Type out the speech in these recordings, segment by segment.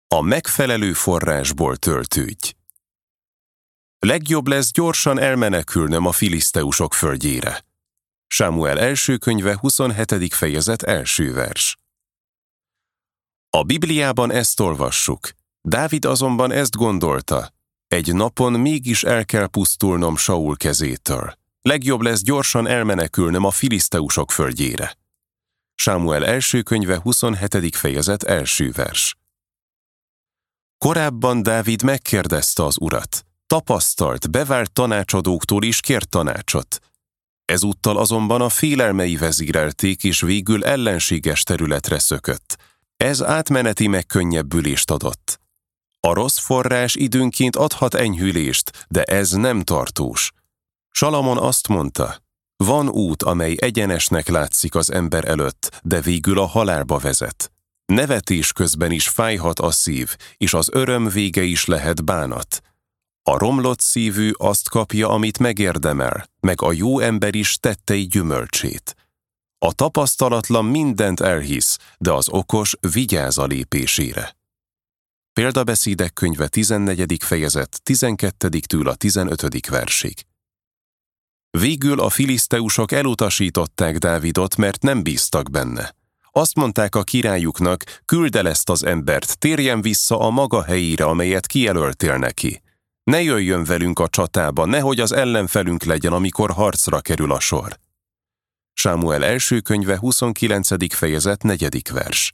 A megfelelő forrásból töltődj. Legjobb lesz gyorsan elmenekülnöm a filiszteusok földjére. Sámuel első könyve 27. fejezet első vers. A Bibliában ezt olvassuk. Dávid azonban ezt gondolta. Egy napon mégis el kell pusztulnom Saul kezétől. Legjobb lesz gyorsan elmenekülnöm a filiszteusok földjére. Sámuel első könyve 27. fejezet első vers. Korábban Dávid megkérdezte az Urat. Tapasztalt, bevált tanácsadóktól is kért tanácsot. Ezúttal azonban a félelmei vezérelték, és végül ellenséges területre szökött. Ez átmeneti megkönnyebbülést adott. A rossz forrás időnként adhat enyhülést, de ez nem tartós. Salamon azt mondta, van út, amely egyenesnek látszik az ember előtt, de végül a halálba vezet. Nevetés közben is fájhat a szív, és az öröm vége is lehet bánat. A romlott szívű azt kapja, amit megérdemel, meg a jó ember is tettei gyümölcsét. A tapasztalatlan mindent elhisz, de az okos vigyáz a lépésére. Példabeszédek könyve 14. fejezet 12-től a 15. versig. Végül a filiszteusok elutasították Dávidot, mert nem bíztak benne. Azt mondták a királyuknak, küld el ezt az embert, térjen vissza a maga helyére, amelyet kijelöltél neki. Ne jöjjön velünk a csatába, nehogy az ellenfelünk legyen, amikor harcra kerül a sor. Sámuel első könyve 29. fejezet 4. vers.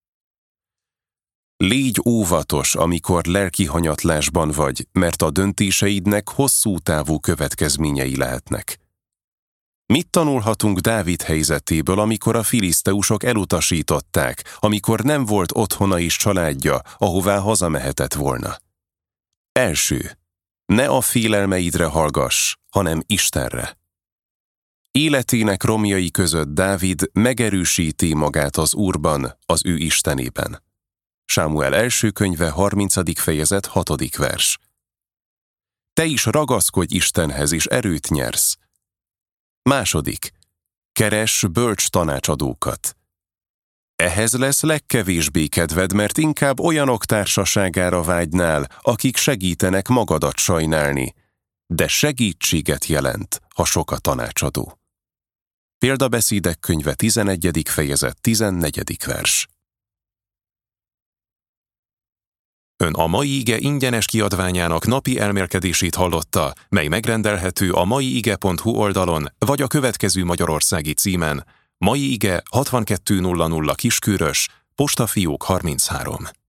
Légy óvatos, amikor lelki hanyatlásban vagy, mert a döntéseidnek hosszú távú következményei lehetnek. Mit tanulhatunk Dávid helyzetéből, amikor a filiszteusok elutasították, amikor nem volt otthona és családja, ahová hazamehetett volna? Első. Ne a félelmeidre hallgass, hanem Istenre. Életének romjai között Dávid megerősíti magát az Úrban, az ő Istenében. Sámuel első könyve 30. fejezet 6. vers. Te is ragaszkodj Istenhez, és erőt nyersz. Második. Keress bölcs tanácsadókat. Ehhez lesz legkevésbé kedved, mert inkább olyanok társaságára vágynál, akik segítenek magadat sajnálni, de segítséget jelent, ha sok a tanácsadó. Példabeszédek könyve 11. fejezet 14. vers. Ön a Mai Ige ingyenes kiadványának napi elmélkedését hallotta, mely megrendelhető a maiige.hu oldalon, vagy a következő magyarországi címen: Mai Ige 6200 Kiskörös, Postafiók 33.